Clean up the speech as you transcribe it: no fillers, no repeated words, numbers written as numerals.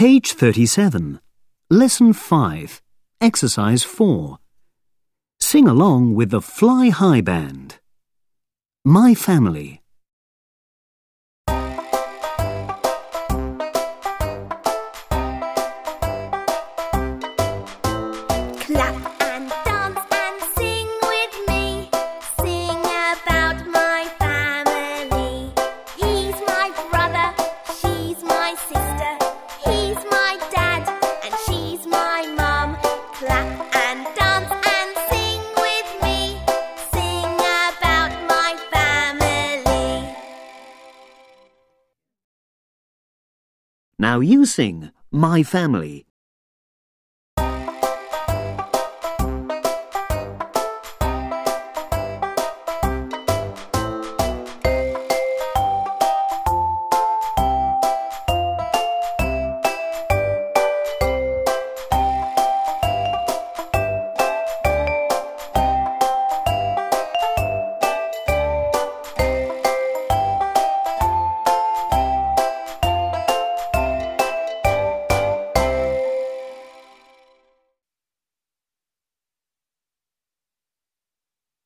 Page 37. Lesson 5. Exercise 4. Sing along with the Fly High Band. My family. Clap and dance and sing with me. Sing about my family. He's my brother, she's my sister. He's my dad and she's my mum. Clap and dance and sing with me. Sing about my family. Now you sing My Family.